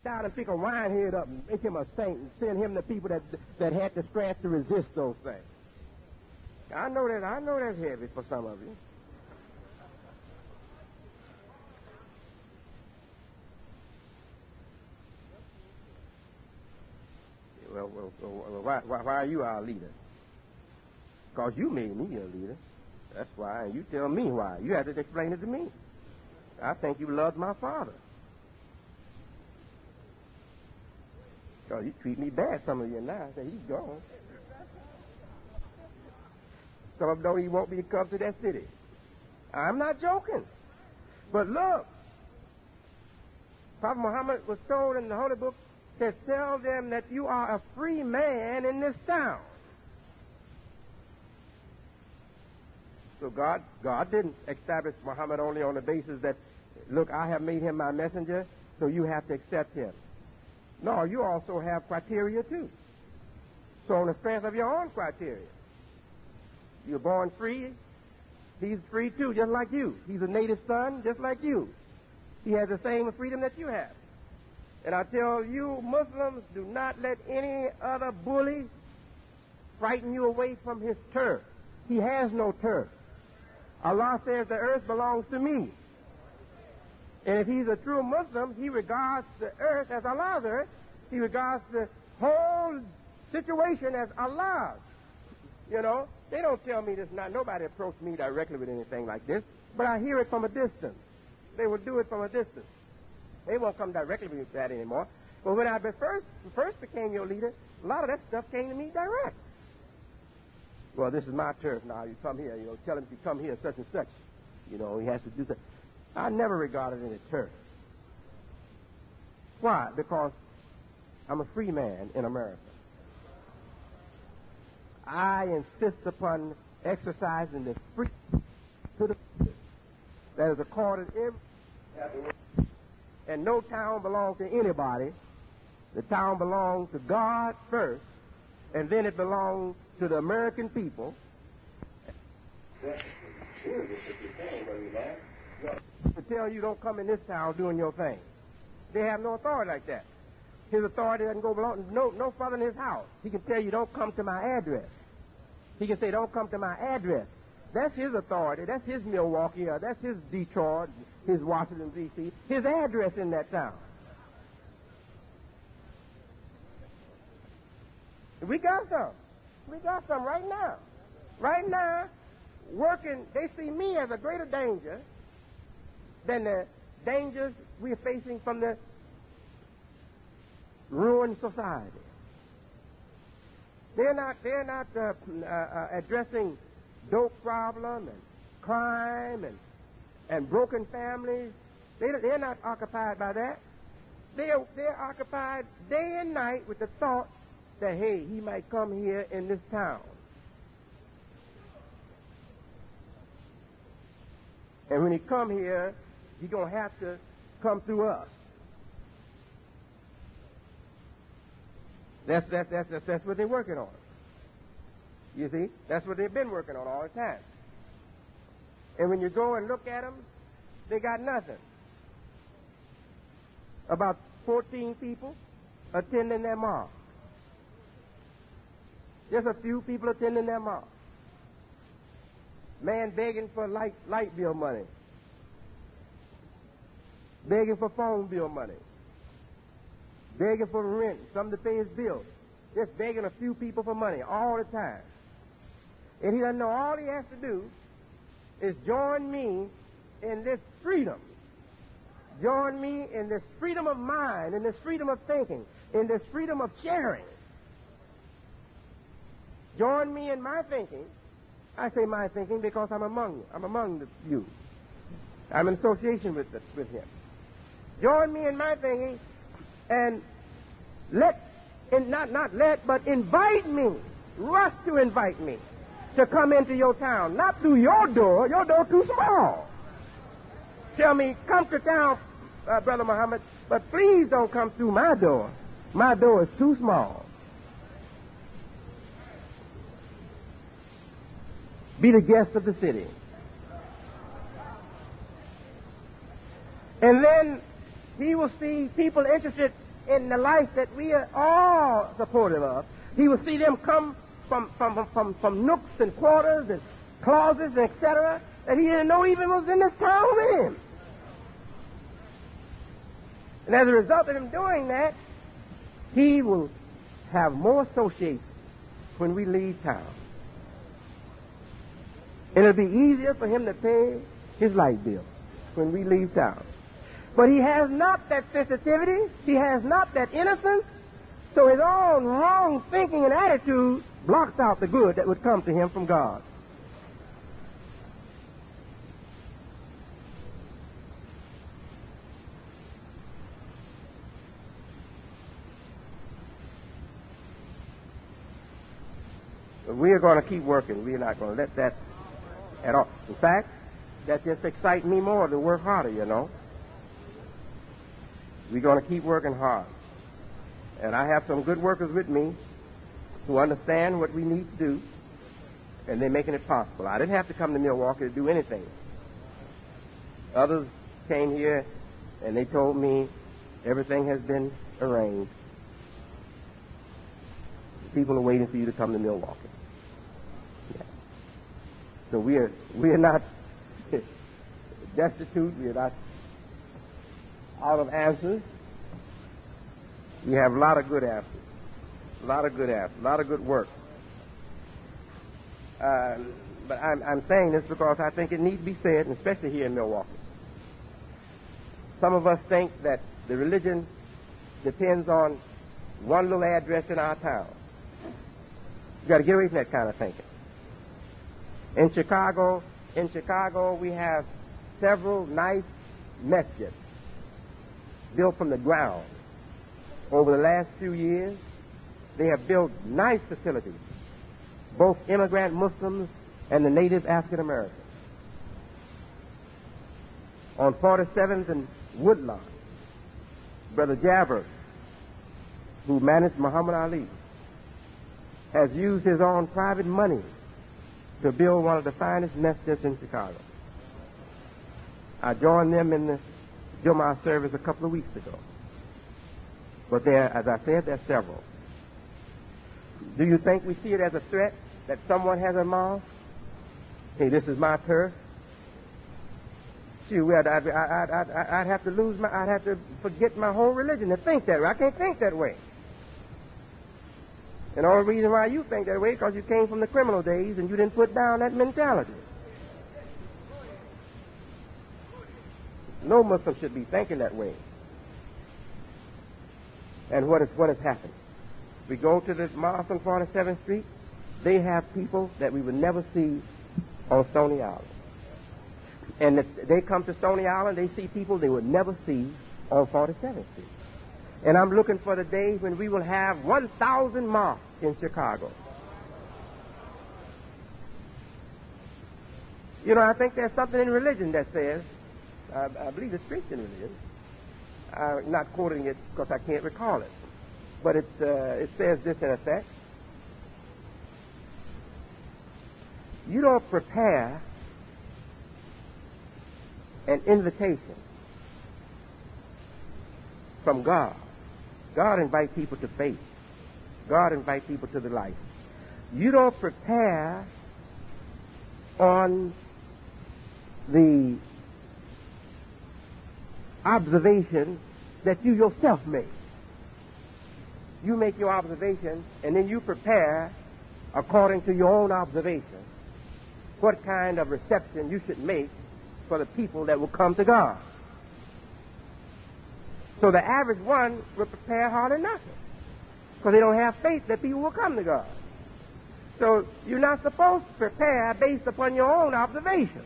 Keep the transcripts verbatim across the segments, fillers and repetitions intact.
down and pick a wine head up and make him a saint and send him the people that that had the strength to resist those things. I know that I know that's heavy for some of you. Well, well, well why, why, why are you our leader? Because you made me your leader. That's why. And you tell me why. You have to explain it to me. I think you loved my father. Because you treat me bad, some of you now. I say, he's gone. Some of them don't even want me to come to that city. I'm not joking. But look, Prophet Muhammad was told in the Holy Book to tell them that you are a free man in this town. So God, God didn't establish Muhammad only on the basis that, look, I have made him my messenger, so you have to accept him. No, you also have criteria too. So on the strength of your own criteria, you're born free, he's free too, just like you. He's a native son, just like you. He has the same freedom that you have. And I tell you, Muslims, do not let any other bully frighten you away from his turf. He has no turf. Allah says the earth belongs to me. And if he's a true Muslim, he regards the earth as Allah's earth. He regards the whole situation as Allah's. You know, they don't tell me this. Not nobody approached me directly with anything like this, but I hear it from a distance. They will do it from a distance. They won't come directly with that anymore. But when I first first became your leader, a lot of that stuff came to me direct. Well, this is my turf now. You come here. You know, tell him if you come here, such and such. You know, he has to do that. I never regarded it as turf. Why? Because I'm a free man in America. I insist upon exercising the free to the that is accorded every. And no town belongs to anybody. The town belongs to God first, and then it belongs to the American people. To tell you don't come in this town doing your thing. They have no authority like that. His authority doesn't go belong no no further than his house. He can tell you don't come to my address. He can say don't come to my address. That's his authority. That's his Milwaukee. Or that's his Detroit, his Washington, D C His address in that town. We got some. We got some right now. Right now, working, they see me as a greater danger than the dangers we're facing from the ruined society. They're not, they're not uh, uh, uh, addressing dope problem and crime and and broken families. They, they're not occupied by that. They're, they're occupied day and night with the thought that, hey, he might come here in this town. And when he come here, he's going to have to come through us. That's, that's, that's, that's, that's what they're working on. You see? That's what they've been working on all the time. And when you go and look at them, they got nothing. About fourteen people attending their mosque. Just a few people attending their mosque. Man begging for light, light bill money. Begging for phone bill money. Begging for rent, something to pay his bills. Just begging a few people for money all the time. And he doesn't know all he has to do is join me in this freedom. Join me in this freedom of mind, in this freedom of thinking, in this freedom of sharing. Join me in my thinking. I say my thinking because I'm among you. I'm among the, you. I'm in association with, the, with him. Join me in my thinking and let, and not, not let, but invite me. Rush to invite me to come into your town. Not through your door. Your door too small. Tell me, come to town, uh, Brother Muhammad, but please don't come through my door. My door is too small. Be the guest of the city. And then he will see people interested in the life that we are all supportive of. He will see them come from, from, from, from nooks and quarters and closets and et cetera that he didn't know even was in this town with him. And as a result of him doing that, he will have more associates when we leave town. And it'll be easier for him to pay his light bill when we leave town. But he has not that sensitivity. He has not that innocence. So his own wrong thinking and attitude blocks out the good that would come to him from God. We are going to keep working. We are not going to let that at all. In fact, that just excites me more to work harder, you know. We're going to keep working hard. And I have some good workers with me who understand what we need to do, and they're making it possible. I didn't have to come to Milwaukee to do anything. Others came here, and they told me everything has been arranged. People are waiting for you to come to Milwaukee. Yeah. So we are we are not destitute. We are not out of answers. We have a lot of good answers. A lot of good answers. A lot of good work. Uh, but I'm, I'm saying this because I think it needs to be said, and especially here in Milwaukee. Some of us think that the religion depends on one little address in our town. You got to get away from that kind of thinking. In Chicago, in Chicago, we have several nice masjids built from the ground. Over the last few years, they have built nice facilities, both immigrant Muslims and the native African Americans. On forty-seventh and Woodlawn, Brother Javert, who managed Muhammad Ali, has used his own private money to build one of the finest masjids in Chicago. I joined them in the Jummah service a couple of weeks ago. But there, as I said, there are several. Do you think we see it as a threat that someone has a mosque? Hey, this is my turf. Shoot, I'd, I'd, I'd, I'd, I'd have to lose my, I'd have to forget my whole religion to think that way. I can't think that way. And the only reason why you think that way is because you came from the criminal days and you didn't put down that mentality. No Muslim should be thinking that way. And what is what has happened? We go to this mosque on forty-seventh Street. They have people that we would never see on Stony Island. And if they come to Stony Island, they see people they would never see on forty-seventh Street. And I'm looking for the day when we will have one thousand mosques in Chicago. You know, I think there's something in religion that says, I, I believe it's Christian religion. I'm not quoting it because I can't recall it. But it, uh, it says this in effect. You don't prepare an invitation from God. God invites people to faith. God invites people to the life. You don't prepare on the observation that you yourself make. You make your observation, and then you prepare according to your own observation what kind of reception you should make for the people that will come to God. So the average one will prepare hardly nothing because they don't have faith that people will come to God. So you're not supposed to prepare based upon your own observation.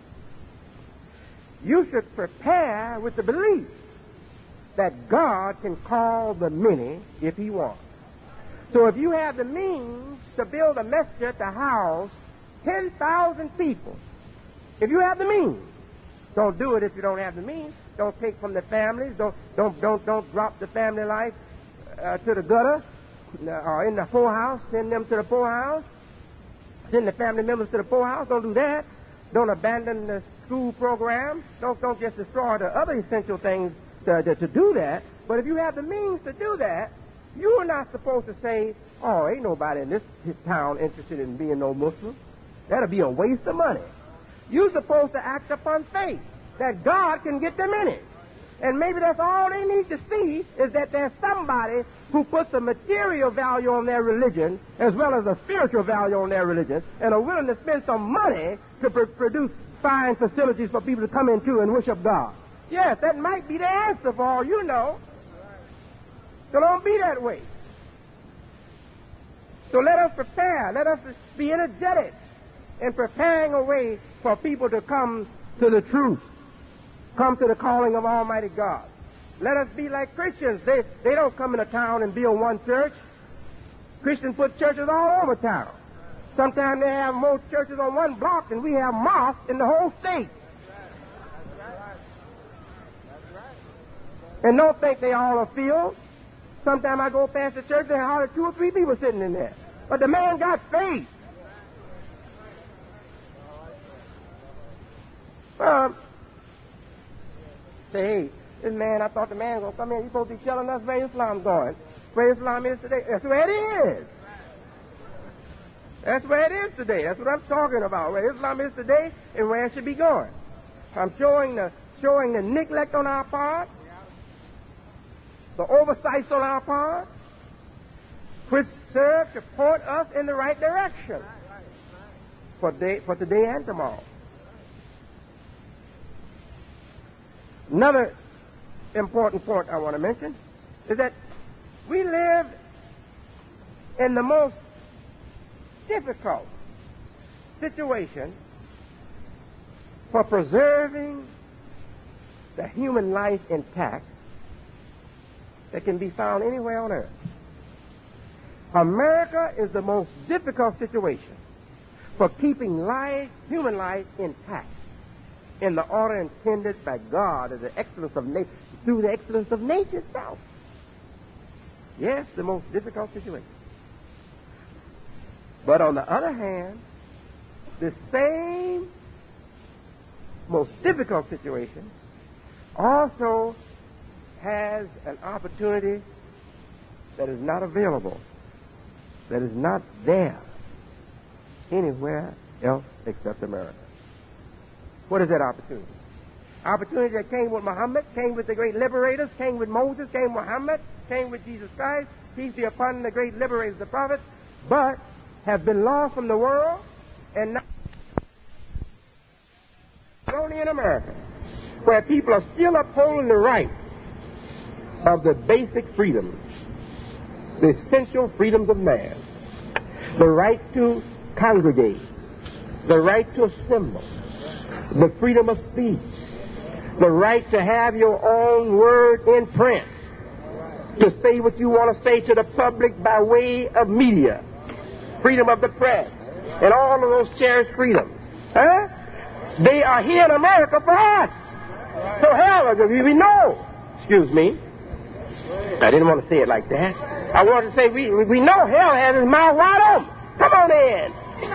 You should prepare with the belief that God can call the many if he wants. So if you have the means to build a masjid to house ten thousand people, if you have the means, don't do it if you don't have the means. Don't take from the families. Don't don't don't don't drop the family life uh, to the gutter or in the poorhouse. Send them to the poorhouse. Send the family members to the poorhouse. Don't do that. Don't abandon the school program. Don't don't just destroy the other essential things to, to, to do that. But if you have the means to do that, you are not supposed to say, oh, ain't nobody in this town interested in being no Muslim. That'll be a waste of money. You're supposed to act upon faith that God can get them in it. And maybe that's all they need to see, is that there's somebody who puts a material value on their religion as well as a spiritual value on their religion and are willing to spend some money to pr- produce fine facilities for people to come into and worship God. Yes, that might be the answer for all you know. So don't be that way. So let us prepare. Let us be energetic in preparing a way for people to come to the truth, come to the calling of Almighty God. Let us be like Christians. They, they don't come in a town and build one church. Christians put churches all over town. Sometimes they have more churches on one block than we have mosques in the whole state. And don't think they all are filled. Sometimes I go past the church, there are hardly two or three people sitting in there. But the man got faith. Um, say, hey, this man, I thought the man was going to come in. He's supposed to be telling us where Islam's going. Where Islam is today. That's where it is. That's where it is today. That's what I'm talking about. Where Islam is today and where it should be going. I'm showing the showing the neglect on our part, the oversights on our part, which serve to point us in the right direction for, day, for today and tomorrow. Another important point I want to mention is that we live in the most difficult situation for preserving the human life intact that can be found anywhere on earth. America is the most difficult situation for keeping life, human life intact in the order intended by God as the excellence of nature, through the excellence of nature itself. Yes, the most difficult situation. But on the other hand, the same most difficult situation also has an opportunity that is not available, that is not there anywhere else except America. What is that opportunity? Opportunity that came with Muhammad, came with the great liberators, came with Moses, came with Muhammad, came with Jesus Christ, peace be upon the great liberators, the prophets, but have been lost from the world and now only in America, where people are still upholding the right of the basic freedoms, the essential freedoms of man, the right to congregate, the right to assemble, the freedom of speech, the right to have your own word in print, to say what you want to say to the public by way of media, freedom of the press, and all of those cherished freedoms. Huh? They are here in America for us. So hell, we know. Excuse me. I didn't want to say it like that. I wanted to say we we know hell has his mouth wide open. Come on in.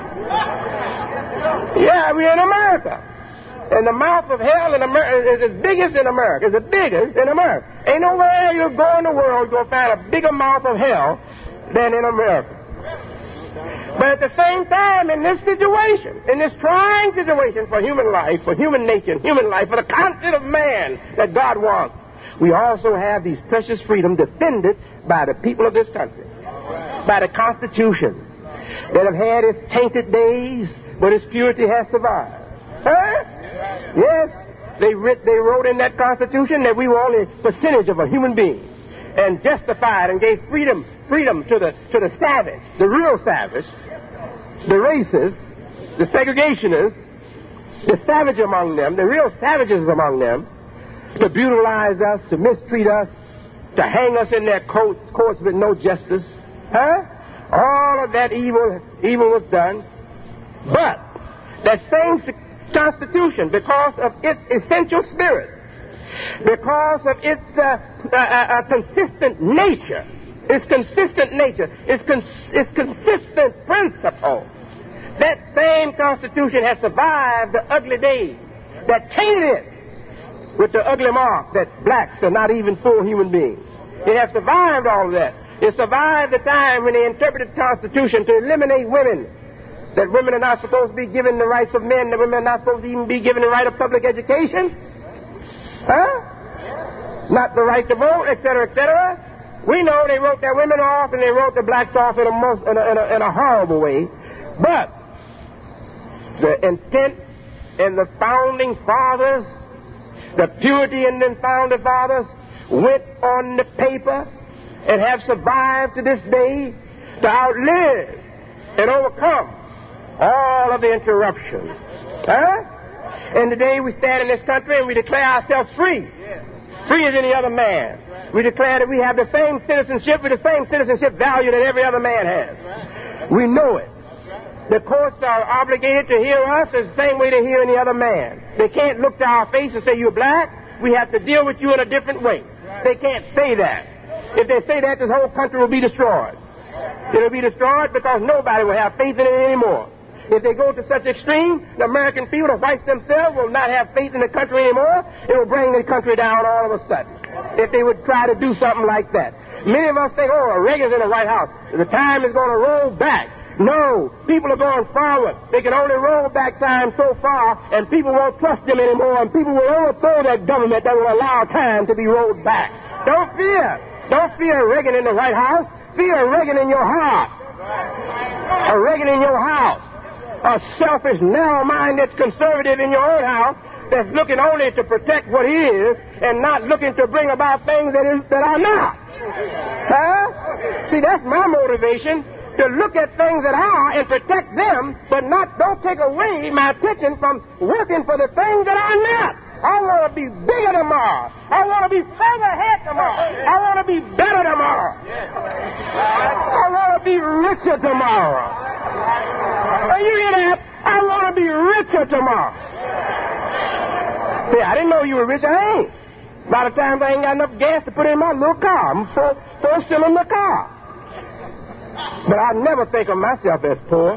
Yeah, we're in America. And the mouth of hell in America is the biggest in America. It's the biggest in America. Ain't nowhere you go in the world you're going to find a bigger mouth of hell than in America. But at the same time, in this situation, in this trying situation for human life, for human nature, human life, for the content of man that God wants, we also have these precious freedoms defended by the people of this country, by the Constitution, that have had its tainted days, but its purity has survived. Huh? Yes, they, writ, they wrote in that Constitution that we were only a percentage of a human being, and justified and gave freedom freedom to the to the savage, the real savage, the racists, the segregationists, the savage among them, the real savages among them, to brutalize us, to mistreat us, to hang us in their courts, courts with no justice. Huh? All of that evil evil was done. But that same Constitution, because of its essential spirit, because of its uh, uh, uh, consistent nature, its consistent nature, its, cons- its consistent principle, that same Constitution has survived the ugly days that tainted it with the ugly mark that blacks are not even full human beings. It has survived all of that. It survived the time when they interpreted the Constitution to eliminate women, that women are not supposed to be given the rights of men, that women are not supposed to even be given the right of public education. Huh? Not the right to vote, et cetera, et cetera. We know they wrote their women off and they wrote the blacks off in a, most, in a, in a, in a horrible way. But the intent in the founding fathers, the purity in the founding fathers, went on the paper and have survived to this day to outlive and overcome all of the interruptions. Huh? And today we stand in this country and we declare ourselves free. Free as any other man. We declare that we have the same citizenship with the same citizenship value that every other man has. We know it. The courts are obligated to hear us the same way they hear any other man. They can't look to our face and say, you're black. We have to deal with you in a different way. They can't say that. If they say that, this whole country will be destroyed. It will be destroyed because nobody will have faith in it anymore. If they go to such extreme, the American people, the whites themselves, will not have faith in the country anymore. It will bring the country down all of a sudden. If they would try to do something like that. Many of us think, oh, Reagan's in the White House. The time is going to roll back. No, people are going forward. They can only roll back time so far, and people won't trust them anymore, and people will overthrow that government that will allow time to be rolled back. Don't fear. Don't fear Reagan in the White House. Fear Reagan in your heart. A Reagan in your house. A selfish, narrow-minded conservative in your own house that's looking only to protect what is and not looking to bring about things that, is, that are not. Huh? See, that's my motivation, to look at things that are and protect them, but not don't take away my attention from working for the things that are not. I want to be bigger tomorrow. I want to be further ahead tomorrow. I want to be better tomorrow. I want to be richer tomorrow. Are you hear that? I want to be richer tomorrow. See, I didn't know you were rich. I ain't. A lot of times I ain't got enough gas to put in my little car. I'm full, full still in the car. But I never think of myself as poor.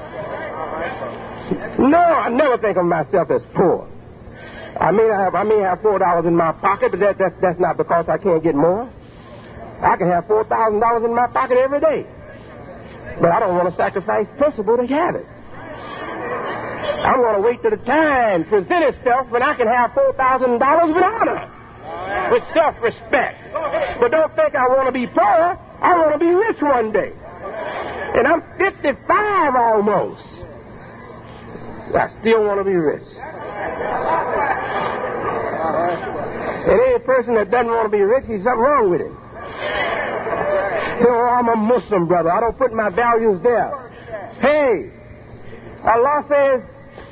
No, I never think of myself as poor. I may have I may have four dollars in my pocket, but that, that that's not because I can't get more. I can have four thousand dollars in my pocket every day, but I don't want to sacrifice principle to have it. I want to wait till the time presents itself when I can have four thousand dollars with honor, with self-respect. But don't think I want to be poor. I want to be rich one day, and I'm fifty-five almost. I still want to be rich. And any person that doesn't want to be rich, there's something wrong with him. So, oh, I'm a Muslim, brother. I don't put my values there. Hey, Allah says,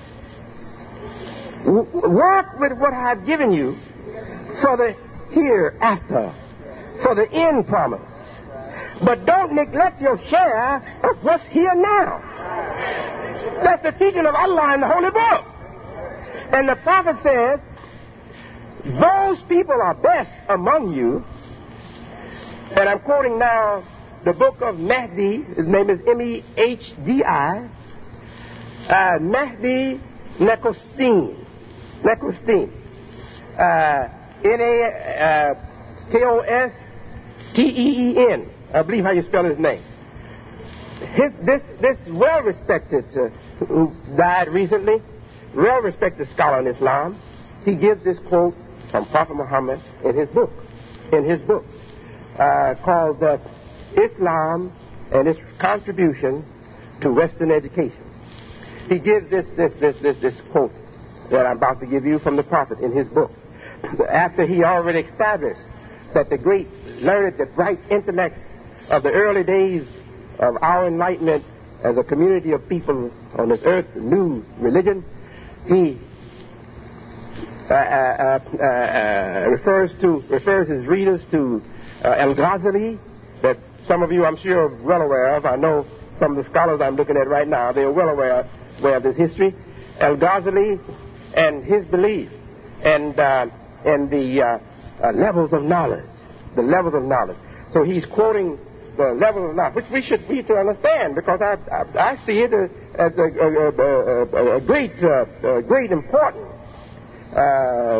work with what I've given you for the hereafter, for the end promise. But don't neglect your share of what's here now. That's the teaching of Allah in the Holy Book. And the Prophet says, those people are best among you. And I'm quoting now the book of Mahdi. His name is M E H D I. Uh, Mahdi Nekostin. Nekostin. Uh, N A K O S T E E N. I believe how you spell his name. His, this this well-respected, uh, who died recently, well-respected scholar in Islam, he gives this quote from Prophet Muhammad in his book, in his book, uh, called uh, Islam and its Contribution to Western Education. He gives this, this, this, this, this quote that I'm about to give you from the Prophet in his book, after he already established that the great learned, the bright intellect of the early days of our enlightenment as a community of people on this earth, new religion, he uh, uh, uh, uh, refers to refers his readers to uh, Al-Ghazali, that some of you, I'm sure, are well aware of. I know some of the scholars I'm looking at right now, they are well aware, aware of this history. Al-Ghazali and his belief, and uh, and the uh, uh, levels of knowledge, the levels of knowledge. So he's quoting the level of knowledge, which we should need to understand, because I I, I see it as a, a, a, a, a great uh, a great important uh,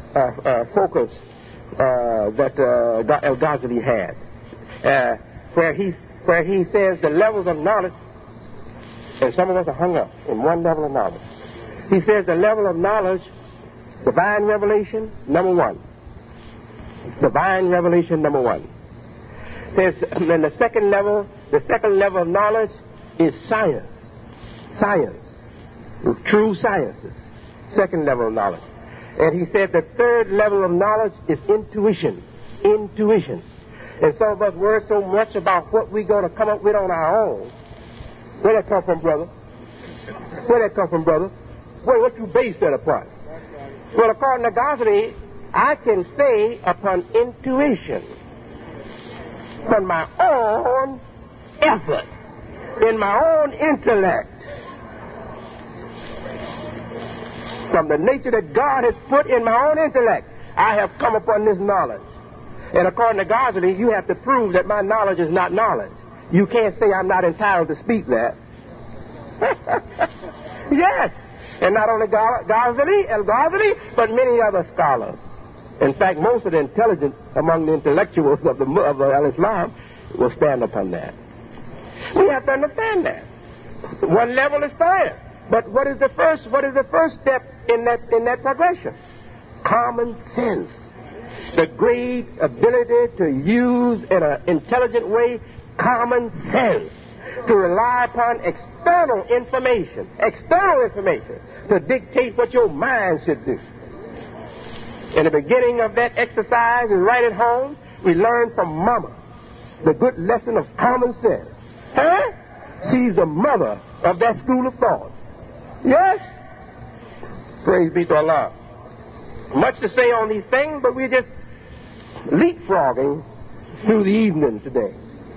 uh, uh, focus uh, that uh, Al-Ghazali had, uh, where he where he says the levels of knowledge, and some of us are hung up in one level of knowledge. He says the level of knowledge, divine revelation, number one. Divine revelation, number one. Says, and the second level, the second level of knowledge is science. Science. True sciences. Second level of knowledge. And he said the third level of knowledge is intuition. Intuition. And some of us worry so much about what we're going to come up with on our own. Where that come from, brother? Where that come from, brother? Where, what you base that upon? Well, according to Ghazali, I can say upon intuition, from my own effort, in my own intellect, from the nature that God has put in my own intellect, I have come upon this knowledge. And according to Ghazali, you have to prove that my knowledge is not knowledge. You can't say I'm not entitled to speak that. Yes. And not only Ghazali, Al-Ghazali, but many other scholars. In fact, most of the intelligent among the intellectuals of the of Al-Islam will stand upon that. We have to understand that. One level is science. But what is the first what is the first step in that in that progression? Common sense. The great ability to use in an intelligent way common sense. To rely upon external information, external information, to dictate what your mind should do. In the beginning of that exercise and right at home, we learn from Mama the good lesson of common sense. Huh? She's the mother of that school of thought. Yes? Praise be to Allah. Much to say on these things, but we're just leapfrogging through the evening today.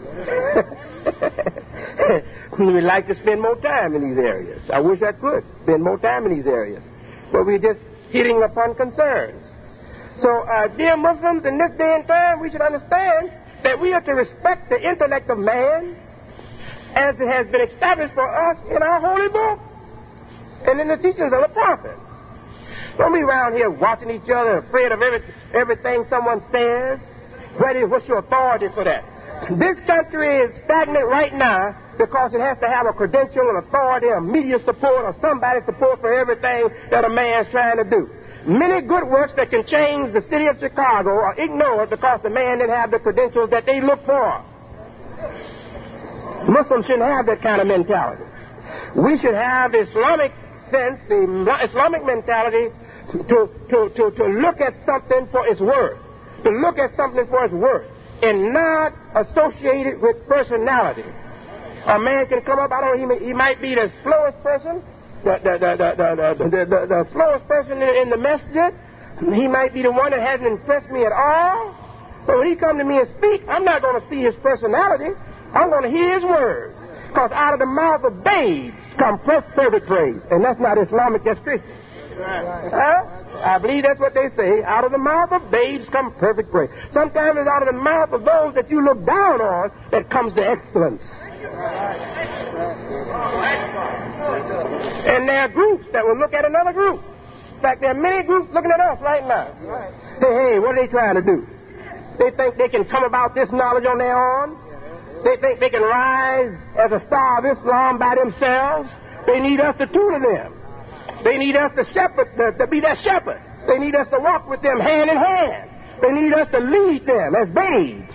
We like to spend more time in these areas. I wish I could spend more time in these areas. But we're just hitting upon concerns. So, uh, dear Muslims, in this day and time, we should understand that we are to respect the intellect of man as it has been established for us in our holy book and in the teachings of the prophet. Don't be around here watching each other, afraid of every, everything someone says. What is, what's your authority for that? This country is stagnant right now because it has to have a credential, an authority, a media support, or somebody's support for everything that a man's trying to do. Many good works that can change the city of Chicago are ignored because the man didn't have the credentials that they look for. Muslims shouldn't have that kind of mentality. We should have the Islamic sense, the Islamic mentality to, to, to, to look at something for its worth, to look at something for its worth, and not associate it with personality. A man can come up, I don't know, he, he might be the slowest person, the, the, the, the, the, the, the, the slowest person in, in the masjid. He might be the one that hasn't impressed me at all. But when he comes to me and speak, I'm not going to see his personality. I'm going to hear his words. Because out of the mouth of babes come perfect praise. And that's not Islamic, that's Christian. Huh? I believe that's what they say. Out of the mouth of babes come perfect praise. Sometimes it's out of the mouth of those that you look down on that comes the excellence. And there are groups that will look at another group. In fact, there are many groups looking at us right now. Say, hey, what are they trying to do? They think they can come about this knowledge on their own. They think they can rise as a star of Islam by themselves. They need us to tutor them. They need us to shepherd, to, to be their shepherd. They need us to walk with them hand in hand. They need us to lead them as babes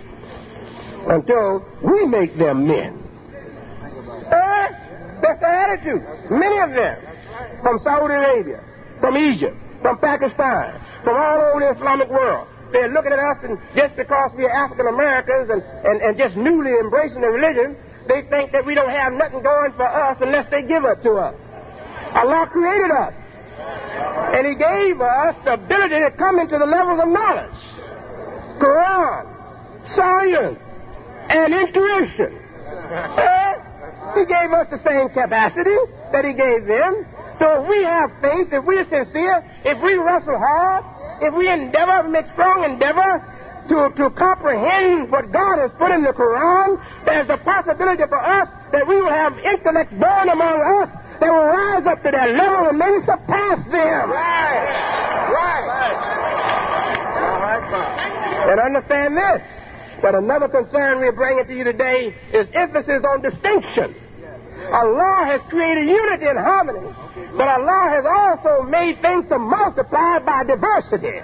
until we make them men. Uh, that's the attitude. Many of them from Saudi Arabia, from Egypt, from Pakistan, from all over the Islamic world. They're looking at us, and just because we are African Americans and, and, and just newly embracing the religion, they think that we don't have nothing going for us unless they give it to us. Allah created us, and He gave us the ability to come into the levels of knowledge. Quran, science, and intuition. Uh, he gave us the same capacity that He gave them. So if we have faith, if we're sincere, if we wrestle hard, if we endeavor, make strong endeavor to, to comprehend what God has put in the Quran, there's a possibility for us that we will have intellects born among us that will rise up to that level and maybe surpass them. Right. And understand this, that another concern we're bringing to you today is emphasis on distinction. Allah has created unity and harmony, but Allah has also made things to multiply by diversity.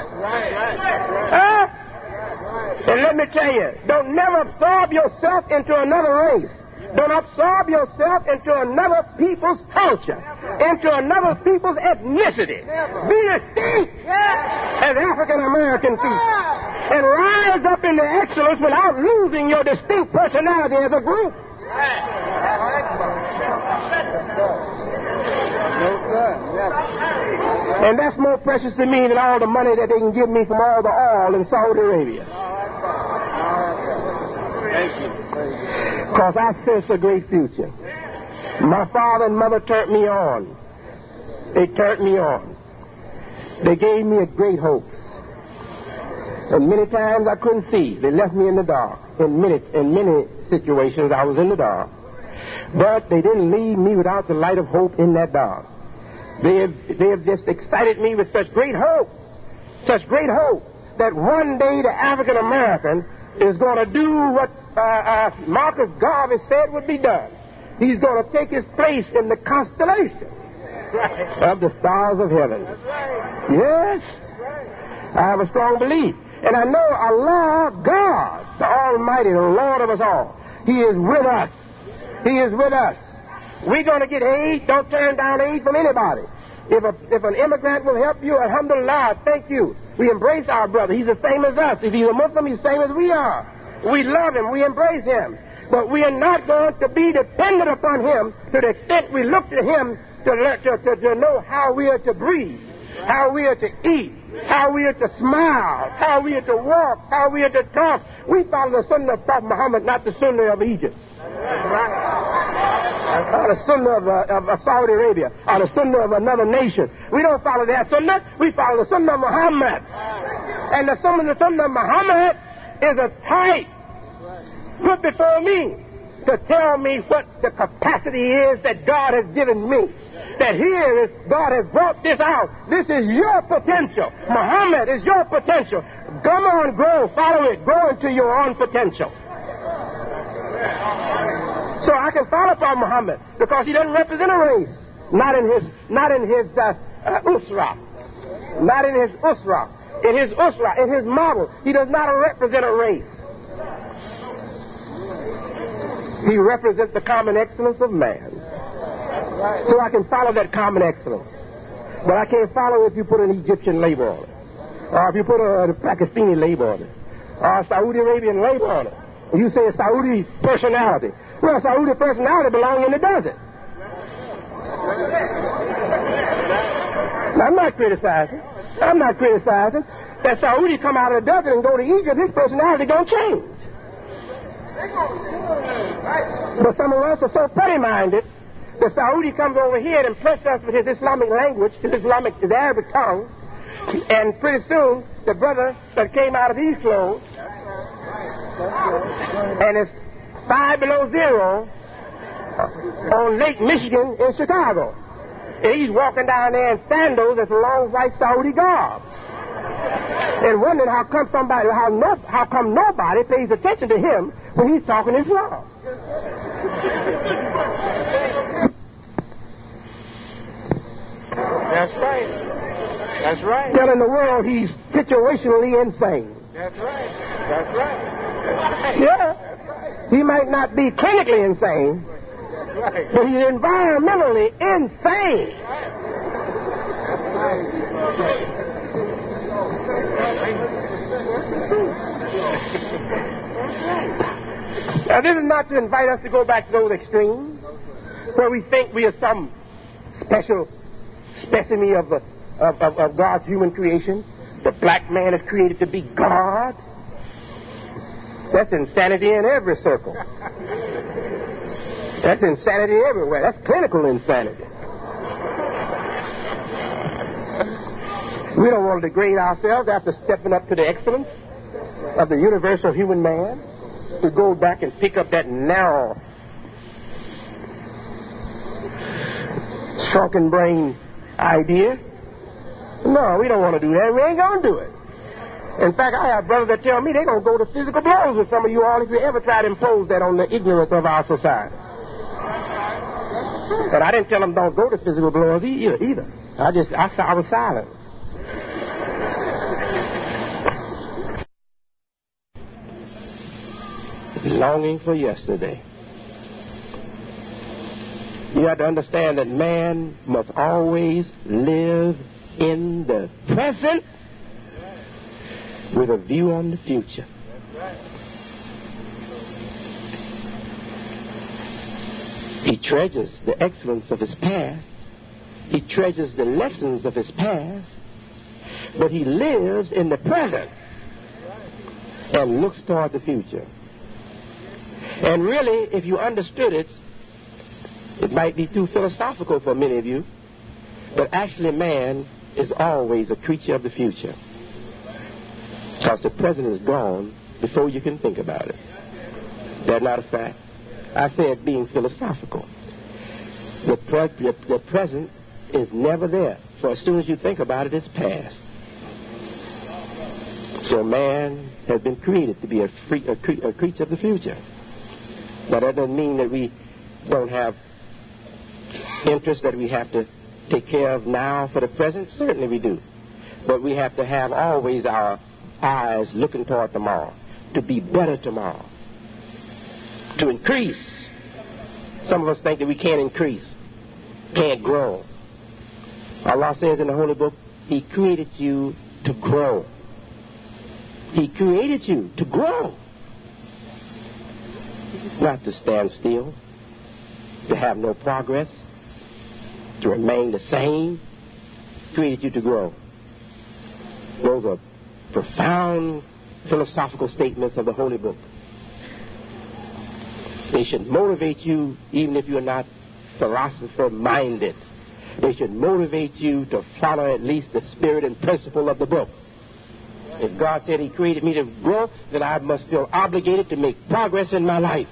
Huh? And let me tell you, don't never absorb yourself into another race. Don't absorb yourself into another people's culture, into another people's ethnicity. Be distinct as African American people, and rise up into excellence without losing your distinct personality as a group. And that's more precious to me than all the money that they can give me from all the oil in Saudi Arabia. Because I sense a great future. My father and mother turned me on. They turned me on. They gave me a great hopes. And many times I couldn't see. They left me in the dark. In many, in many situations I was in the dark. But they didn't leave me without the light of hope in that dark. They have, they have just excited me with such great hope. Such great hope that one day the African American is going to do what uh, uh, Marcus Garvey said would be done. He's going to take his place in the constellation of the stars of heaven. Yes, I have a strong belief. And I know Allah, God, the Almighty, the Lord of us all, He is with us. He is with us. We're going to get aid. Don't turn down aid from anybody. If, a, if an immigrant will help you, alhamdulillah, thank you. We embrace our brother. He's the same as us. If he's a Muslim, he's the same as we are. We love him. We embrace him. But we are not going to be dependent upon him to the extent we look to him to, to, to, to know how we are to breathe, how we are to eat, how we are to smile, how we are to walk, how we are to talk. We follow the sunnah of Prophet Muhammad, not the sunnah of Egypt. Or the sunnah of, uh, of, of Saudi Arabia, or the sunnah of another nation. We don't follow that sunnah. We follow the sunnah of Muhammad. And the sunnah, the sunnah of Muhammad is a type put before me to tell me what the capacity is that God has given me. That here is, God has brought this out. This is your potential. Muhammad is your potential. Come on, grow, follow it, grow into your own potential. So I can follow Prophet Muhammad because he doesn't represent a race. Not in his, not in his uh, uh, usra. Not in his usra. In his usra, in his model, he does not represent a race. He represents the common excellence of man. So I can follow that common excellence. But I can't follow if you put an Egyptian label on it. Or if you put a, a Pakistani label on it. Or a Saudi Arabian label on it. You say a Saudi personality. Well, Saudi personality belongs in the desert. Now, I'm not criticizing. I'm not criticizing. That Saudi come out of the desert and go to Egypt, his personality don't change. But some of us are so petty-minded. The Saudi comes over here and impresses us with his Islamic language, his Islamic, his Arabic tongue, and pretty soon the brother that came out of these clothes, and it's five below zero on Lake Michigan in Chicago, and he's walking down there in sandals that's a long white Saudi garb, and wondering how come somebody, how no, how come nobody pays attention to him when he's talking Islam. That's right. That's right. Telling the world he's situationally insane. That's right. That's right. That's right. Yeah. He might not be clinically insane, Right. but he's environmentally insane. Now, this is not to invite us to go back to those extremes where we think we are some special specimen of, of, of, of God's human creation. The black man is created to be God. That's insanity in every circle. That's insanity everywhere. That's clinical insanity. We don't want to degrade ourselves after stepping up to the excellence of the universal human man, to go back and pick up that narrow, shrunken brain idea No, we don't want to do that. We ain't going to do it. In fact, I have brothers that tell me they're going to go to physical blows with some of you all if you ever try to impose that on the ignorance of our society. But I didn't tell them don't go to physical blows either. either. I just, I, I was silent. Longing for yesterday. You have to understand that man must always live in the present with a view on the future. He treasures the excellence of his past. He treasures the lessons of his past. But he lives in the present and looks toward the future. And really, if you understood it, it might be too philosophical for many of you, but actually man is always a creature of the future. Because the present is gone before you can think about it. That's not a fact. I said being philosophical. The, pre- the, the present is never there. So as soon as you think about it, it's past. So man has been created to be a, free, a, cre- a creature of the future. Now that doesn't mean that we don't have interests that we have to take care of now for the present. Certainly we do. But we have to have always our eyes looking toward tomorrow, to be better tomorrow, to increase. Some of us think that we can't increase, can't grow. Allah says in the Holy Book, He created you to grow. He created you to grow. Not to stand still, to have no progress, to remain the same. He created you to grow. Those are profound philosophical statements of the Holy Book. They should motivate you even if you're not philosopher-minded. They should motivate you to follow at least the spirit and principle of the book. If God said He created me to grow, then I must feel obligated to make progress in my life.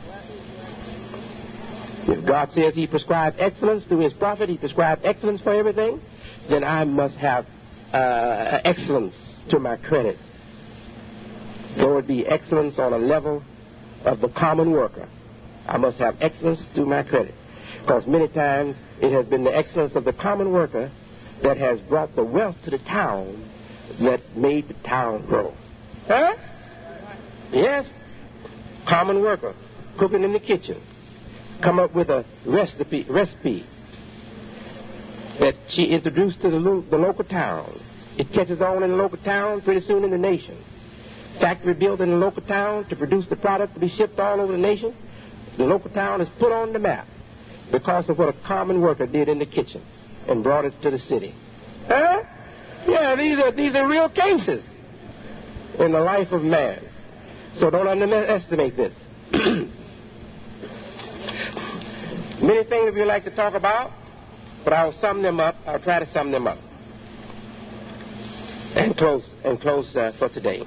If God says He prescribed excellence through His prophet, He prescribed excellence for everything, then I must have uh, excellence to my credit. Though it be excellence on a level of the common worker, I must have excellence to my credit. Because many times it has been the excellence of the common worker that has brought the wealth to the town that made the town grow. Huh? Yes. Common worker, cooking in the kitchen, come up with a recipe, recipe that she introduced to the, lo- the local town. It catches on in the local town, pretty soon in the nation. Factory built in the local town to produce the product to be shipped all over the nation. The local town is put on the map because of what a common worker did in the kitchen and brought it to the city. Huh? Yeah, these are these are real cases in the life of man. So don't underestimate this. Many things we like to talk about, but I'll sum them up. I'll try to sum them up and close and close uh, for today.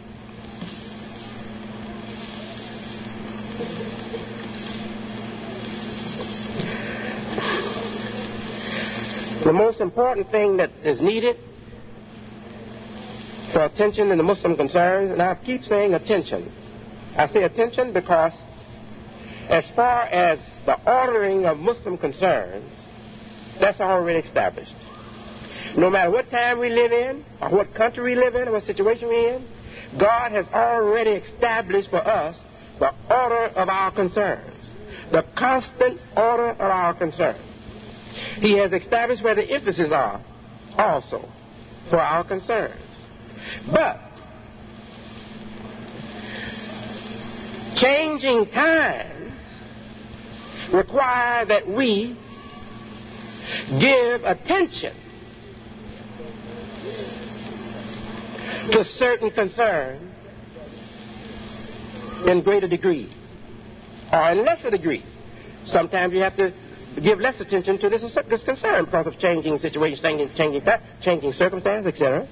The most important thing that is needed for attention in the Muslim concerns, and I keep saying attention. I say attention because as far as the ordering of Muslim concerns, that's already established. No matter what time we live in, or what country we live in, or what situation we're in, God has already established for us the order of our concerns, the constant order of our concerns. He has established where the emphasis are also for our concerns. But changing times require that we give attention to certain concerns in greater degree or in lesser degree. Sometimes you have to give less attention to this, this concern because of changing situations, changing, changing, changing circumstances, et cetera.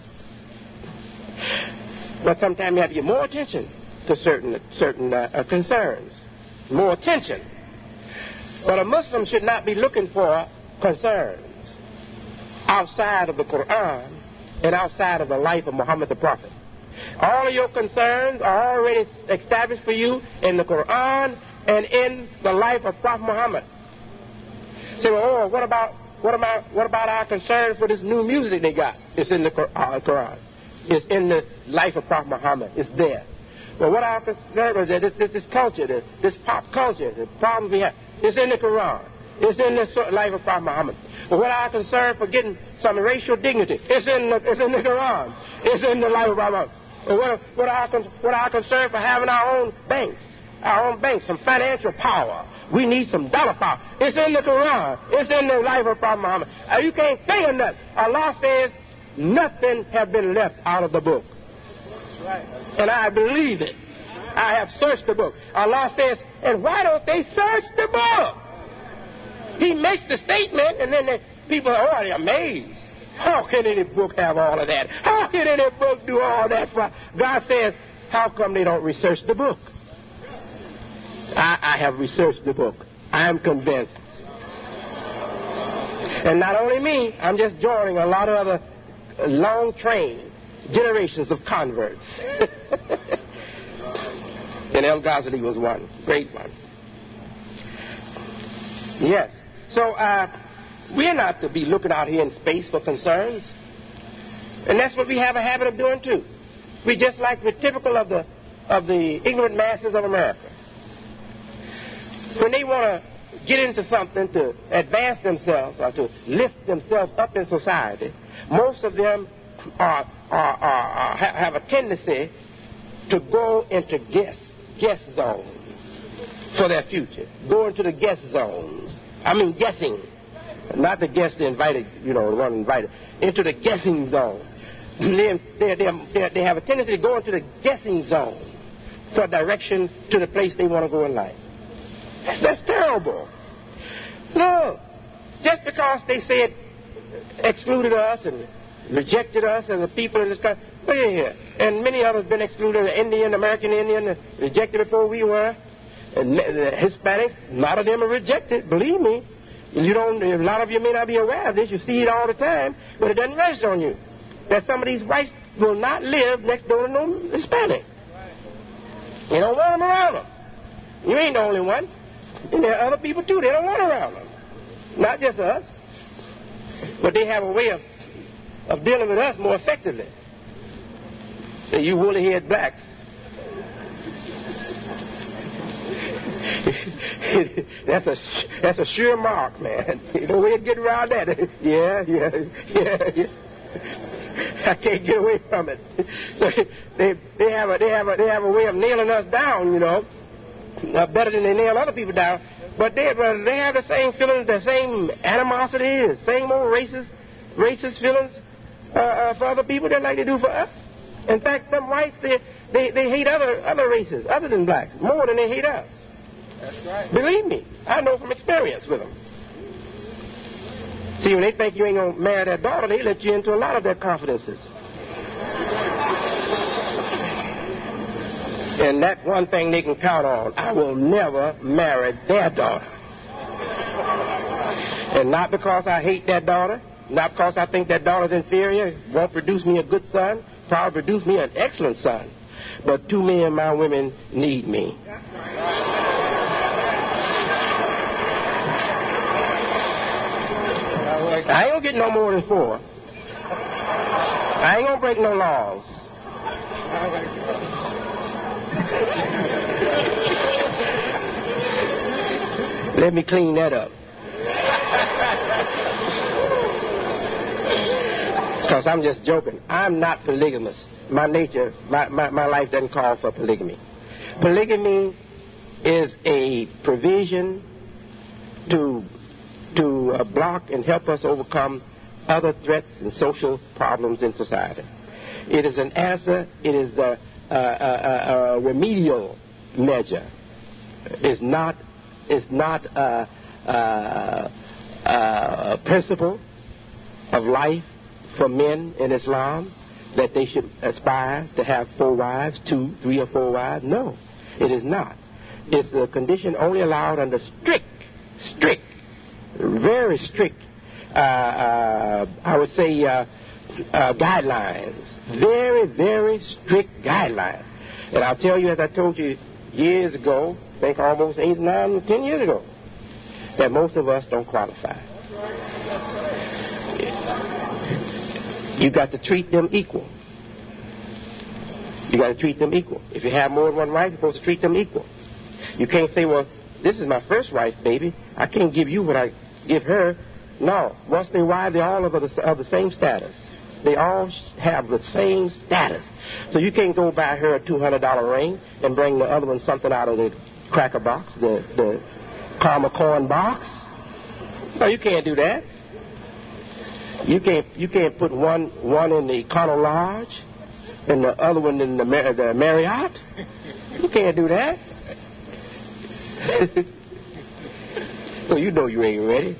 But sometimes you have to give more attention to certain certain uh, uh, concerns, more attention. But a Muslim should not be looking for concerns outside of the Quran and outside of the life of Muhammad the Prophet. All of your concerns are already established for you in the Quran and in the life of Prophet Muhammad. Say, well, oh, what about what about what about our concerns for this new music they got? It's in the Quran. It's in the life of Prophet Muhammad. It's there. Well, what our concern is that this, this, this culture, this, this pop culture, the problems we have, it's in the Quran. It's in the life of Prophet Muhammad. But what our concern for getting some racial dignity, it's in the, it's in the Quran. It's in the life of Prophet Muhammad. But what, what, our, what our concern for having our own banks, our own banks, some financial power. We need some dollar power. It's in the Quran. It's in the life of Prophet Muhammad. Uh, you can't think of nothing. Allah says nothing has been left out of the book. Right. And I believe it. I have searched the book. Allah says, and why don't they search the book? He makes the statement, and then the people are already amazed. How can any book have all of that? How can any book do all that? God says, how come they don't research the book? I, I have researched the book. I am convinced. And not only me, I'm just joining a lot of other long train generations of converts. And El Ghazali was one, great one. Yes. So uh, we're not to be looking out here in space for concerns. And that's what we have a habit of doing too. We just like we're typical of the of the ignorant masses of America. When they want to get into something to advance themselves or to lift themselves up in society, most of them are, are, are, are, have a tendency to go into guess, guess zones for their future. Go into the guess zones. I mean guessing. Not the guest invited, you know, the one invited. Into the guessing zone. They, they, they, they have a tendency to go into the guessing zone for direction to the place they want to go in life. That's, that's terrible. No. Just because they said excluded us and rejected us as a people in this country. Look at here. And many others been excluded, the Indian, American Indian, rejected before we were. And the Hispanics, a lot of them are rejected, believe me. You don't, a lot of you may not be aware of this. You see it all the time, but it doesn't rest on you. That some of these whites will not live next door to no Hispanic. You don't want them around them. You ain't the only one. And there are other people too. They don't want around them. Not just us. But they have a way of, of dealing with us more effectively than you woolly-haired blacks. that's a that's a sure mark, man. You know where to get around that. yeah, yeah, yeah, yeah. I can't get away from it. So they they have a they have a they have a way of nailing us down, you know, uh, better than they nail other people down. But they uh, they have the same feelings, the same animosity, the same old racist racist feelings uh, uh, for other people that like they do for us. In fact, some whites they they, they hate other other races other than blacks more than they hate us. That's right. Believe me, I know from experience with them. See, when they think you ain't going to marry their daughter, they let you into a lot of their confidences. And that's one thing they can count on. I will never marry their daughter. And not because I hate that daughter, not because I think that daughter's inferior, won't produce me a good son, probably produce me an excellent son. But too many of my women need me. I ain't gonna get no more than four. I ain't gonna break no laws. Let me clean that up. Because I'm just joking. I'm not polygamous. My nature, my, my, my life doesn't call for polygamy. Polygamy is a provision to to uh, block and help us overcome other threats and social problems in society. It is an answer, it is a, a, a, a remedial measure. It's not, it's not a, a, a principle of life for men in Islam that they should aspire to have four wives, two, three or four wives. No, it is not. It's a condition only allowed under strict, strict very strict uh, uh, I would say, uh, uh, guidelines. Very, very strict guidelines. And I'll tell you, as I told you years ago, I think almost eight, nine, ten years ago, that most of us don't qualify. You got to treat them equal. You got to treat them equal. If you have more than one wife, you're supposed to treat them equal. You can't say, well, this is my first wife, baby. I can't give you what I give her. No. Once they wife, they all of the, of the same status. They all have the same status. So you can't go buy her a two hundred dollar ring and bring the other one something out of the cracker box, the, the caramel corn box. No, you can't do that. You can't you can't put one one in the Econo Lodge and the other one in the, Mar- the Marriott. You can't do that. So you know you ain't ready.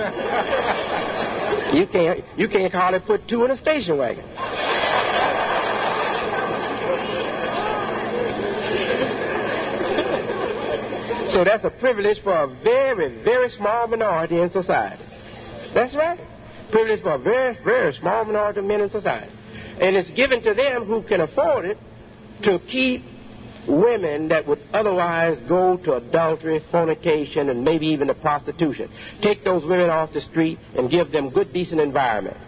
You can't you can't hardly put two in a station wagon. So that's a privilege for a very, very small minority in society. That's right. Privilege for a very, very small minority of men in society. And it's given to them who can afford it to keep women that would otherwise go to adultery, fornication, and maybe even to prostitution. Take those women off the street and give them good, decent environment.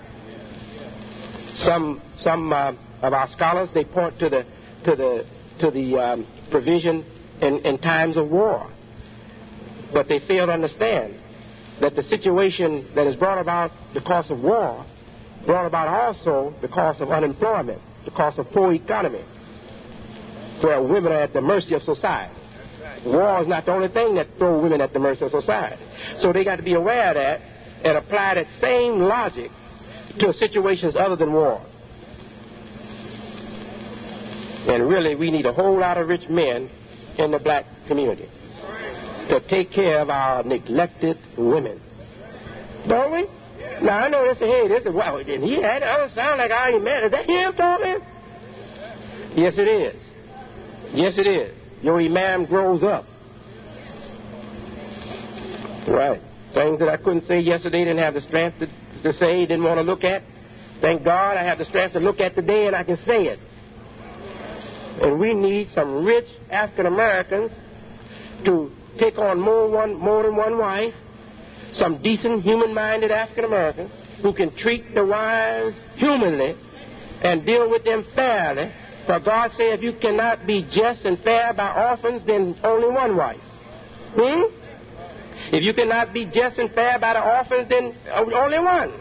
Some some uh, of our scholars, they point to the to the to the um, provision in, in times of war, but they fail to understand that the situation that is brought about because of war brought about also because of unemployment, because of poor economy, where women are at the mercy of society. War is not the only thing that throws women at the mercy of society. So they got to be aware of that and apply that same logic to situations other than war. And really, we need a whole lot of rich men in the black community to take care of our neglected women. Don't we? Now, I know they say, hey, this is, well, didn't he? That doesn't sound like I ain't mad. Is that him talking? Yes, it is. Yes, it is. Your imam grows up. Right. Things that I couldn't say yesterday, didn't have the strength to, to say, didn't want to look at. Thank God I have the strength to look at today and I can say it. And we need some rich African Americans to take on more one more than one wife, some decent, human-minded African Americans who can treat the wives humanly and deal with them fairly. For God said, if you cannot be just and fair by orphans, then only one wife. Hmm? If you cannot be just and fair by the orphans, then only one.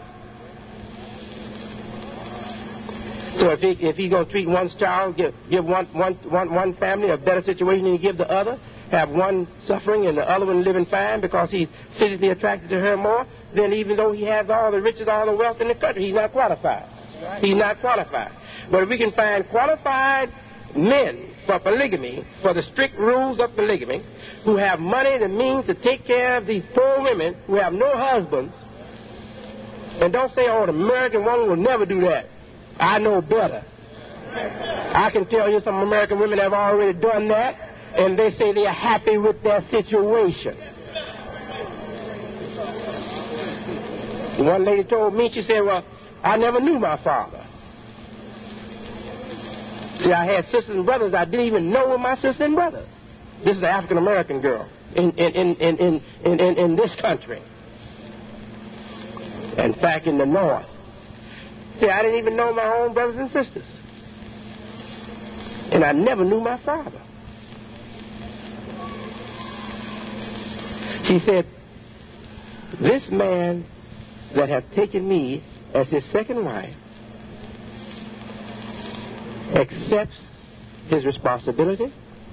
So if he if he's going to treat one child, give give one one one one family a better situation than he give the other, have one suffering and the other one living fine because he's physically attracted to her more, then even though he has all the riches, all the wealth in the country, he's not qualified. He's not qualified. But if we can find qualified men for polygamy, for the strict rules of polygamy, who have money and means to take care of these poor women who have no husbands, and don't say, oh, the American woman will never do that. I know better. I can tell you some American women have already done that, and they say they are happy with their situation. One lady told me, she said, well, I never knew my father. See, I had sisters and brothers I didn't even know were my sisters and brothers. This is an African-American girl in, in, in, in, in, in, in, in this country. In fact, in the North. See, I didn't even know my own brothers and sisters. And I never knew my father. She said, this man that has taken me as his second wife accepts his responsibility.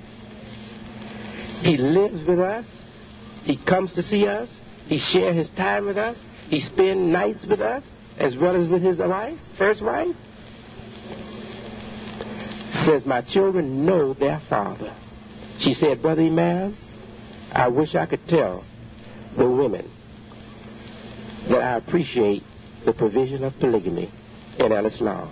He lives with us. He comes to see us. He shares his time with us. He spends nights with us as well as with his wife, first wife. Says, my children know their father. She said, Brother Imam, I wish I could tell the women that I appreciate the provision of polygamy in Al-Islam.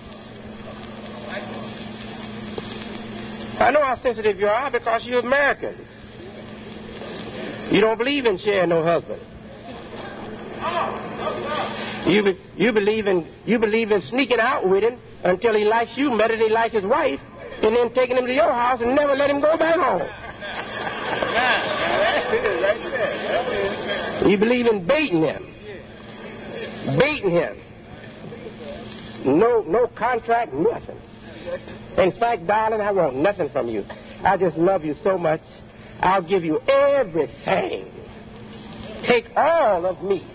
I know how sensitive you are because you're Americans. You don't believe in sharing no husband. You, be, you, believe in, you believe in sneaking out with him until he likes you better than he likes his wife, and then taking him to your house and never let him go back home. You believe in baiting him. Baiting him. No, no contract, nothing. In fact, darling, I want nothing from you. I just love you so much. I'll give you everything. Take all of me.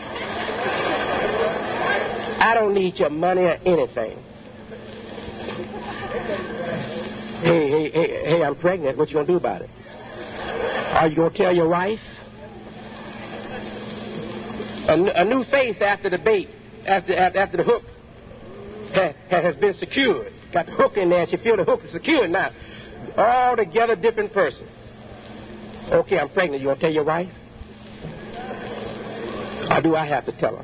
I don't need your money or anything. Hey, hey, hey, hey, I'm pregnant. What you gonna do about it? Are you gonna tell your wife? A, a new face after the bait, after after, after the hook ha, has been secured. Got the hook in there, and she feel the hook is secured now. Altogether different person. Okay, I'm pregnant. You gonna tell your wife? Or do I have to tell her?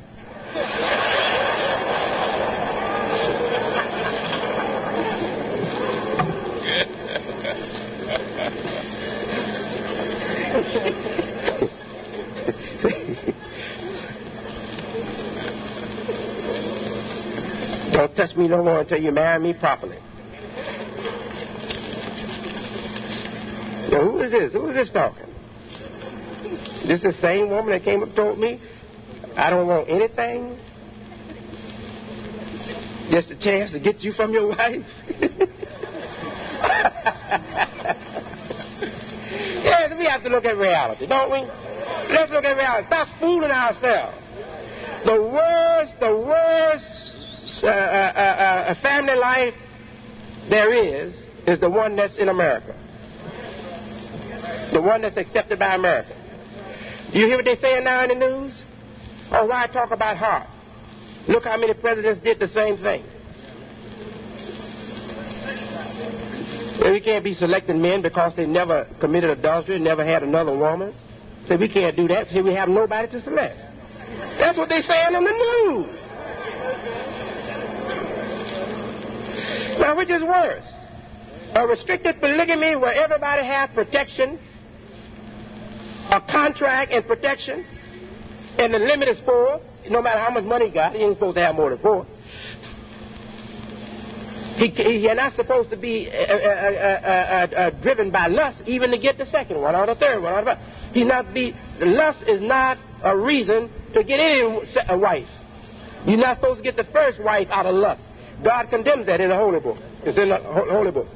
Don't touch me no more until you marry me properly. Now, who is this? Who is this talking? This is the same woman that came up and told me I don't want anything? Just a chance to get you from your wife? Yes, we have to look at reality, don't we? Let's look at reality. Stop fooling ourselves. The worst, the worst uh, uh, uh, uh, family life there is, is the one that's in America. The one that's accepted by America. Do you hear what they're saying now in the news? Oh, why talk about heart? Look how many presidents did the same thing. Well, we can't be selecting men because they never committed adultery, never had another woman. So we can't do that. So we have nobody to select. That's what they're saying on the news. Now, which is worse? A restricted polygamy where everybody has protection, a contract and protection, and the limit is four. No matter how much money he got, he ain't supposed to have more than four. He, he, you're not supposed to be uh, uh, uh, uh, uh, driven by lust even to get the second one or the third one. Or the, he's not be, lust is not a reason to get any a wife. You're not supposed to get the first wife out of lust. God condemns that in the Holy Book. It's in the Holy Book.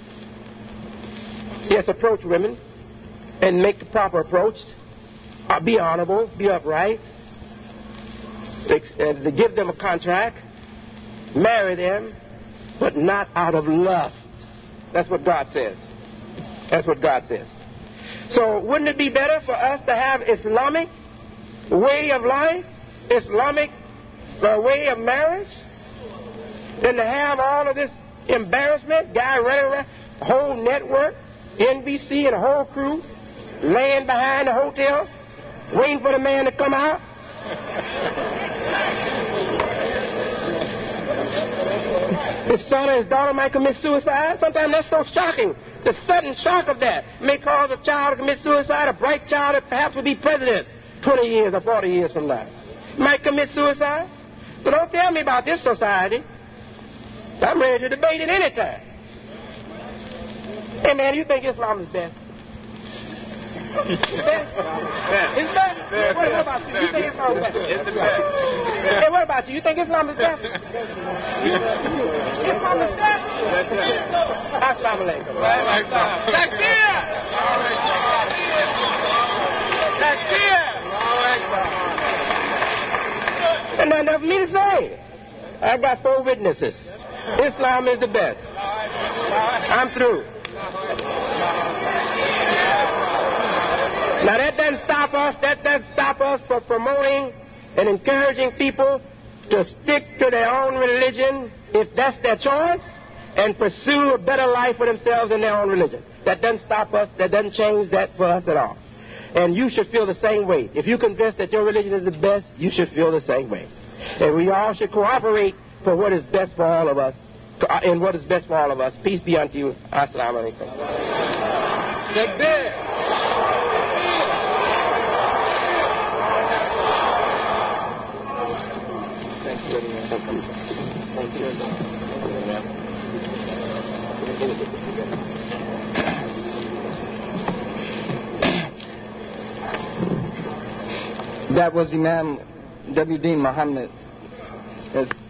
Yes, approach women and make the proper approach. Uh, be honorable, be upright. Ex- uh, to give them a contract, marry them, but not out of lust. That's what God says. That's what God says. So wouldn't it be better for us to have Islamic way of life, Islamic uh, way of marriage, than to have all of this embarrassment, guy running around, the whole network, N B C and a whole crew, laying behind the hotel, waiting for the man to come out? His son or his daughter might commit suicide. Sometimes that's so shocking. The sudden shock of that may cause a child to commit suicide, a bright child that perhaps will be president twenty years or forty years from now. Might commit suicide. So don't tell me about this society. I'm ready to debate it any time. Hey, man, you think Islam is best? It's best? It's best? What, what about you? You think Islam is best? It's the best. Hey, what about you? You think Islam is best? Islam is best? Assalamu alaikum. Takbir! Takbir! And nothing else for me to say. I got four witnesses. Islam is the best. I'm through. Now that doesn't stop us, that doesn't stop us from promoting and encouraging people to stick to their own religion if that's their choice and pursue a better life for themselves in their own religion. That doesn't stop us, that doesn't change that for us at all. And you should feel the same way. If you're convinced that your religion is the best, you should feel the same way. And we all should cooperate for what is best for all of us, and what is best for all of us. Peace be unto you. Assalamu alaikum. That was Imam W. Deen Muhammad. As